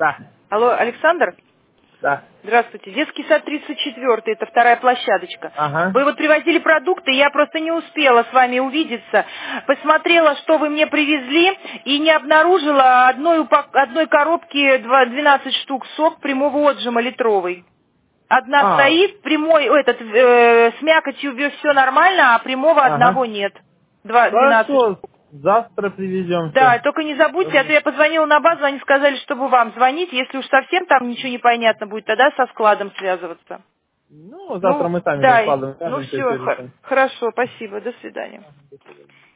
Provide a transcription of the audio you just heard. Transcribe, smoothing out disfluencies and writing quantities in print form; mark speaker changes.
Speaker 1: Да.
Speaker 2: Алло, Александр?
Speaker 1: Да.
Speaker 2: Здравствуйте. Детский сад 34, это вторая площадочка.
Speaker 1: Ага.
Speaker 2: Вы вот привозили продукты, я просто не успела с вами увидеться. Посмотрела, что вы мне привезли, и не обнаружила одной коробки 12 штук сок прямого отжима литровый. Одна стоит, прямой, с мякотью все нормально, а прямого одного нет. 12
Speaker 1: Хорошо,
Speaker 2: штук.
Speaker 1: завтра привезем
Speaker 2: Да,
Speaker 1: все.
Speaker 2: только не забудьте, а то я позвонила на базу, они сказали, чтобы вам звонить. Если уж совсем там ничего не понятно будет, тогда со складом связываться.
Speaker 1: Ну, завтра
Speaker 2: Ну,
Speaker 1: мы сами
Speaker 2: да,
Speaker 1: за складом
Speaker 2: ну
Speaker 1: свяжемся и
Speaker 2: все,
Speaker 1: все решим.
Speaker 2: хорошо, спасибо, до свидания.
Speaker 1: До свидания.